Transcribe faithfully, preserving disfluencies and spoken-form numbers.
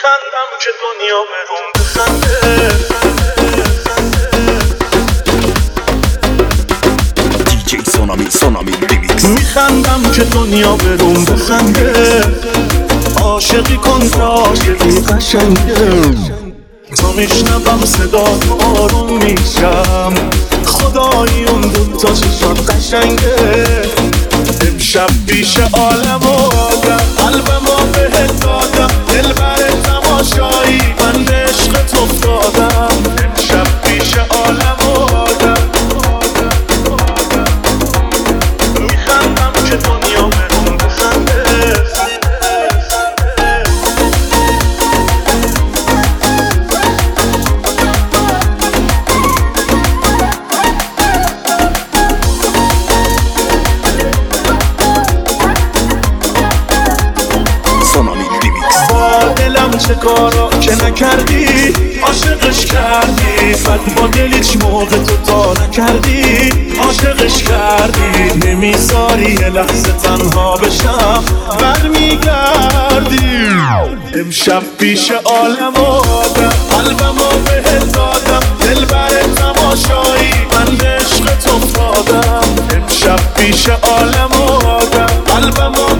میخندم که دنیا برون بخنده. دیجی سونامی سونامی ریمیکس. میخندم که دنیا برون بخنده. عاشقی کن که عاشقی قشنگه. تا میشنوم صدا آروم میشم. خدایی اون دوتا چشات قشنگه. امشب پیش عالم و آدم قلبمو بهت دادم. دل بر تماشایی من به عشقت افتادم. امشب پیش عالم و آدم میخندم که دنیا برون بخنده. چه کارا که نکردی عاشقش کردی. بعد با دل هیچ موقع تو تا نکردی عاشقش کردی. نمیذاری یه لحظه تنها بشم برمیگردی. امشب پیش عالم و آدم قلبمو بهت دادم. دل بر تماشایی من به عشقت افتادم. امشب پیش عالم و آدم قلبمو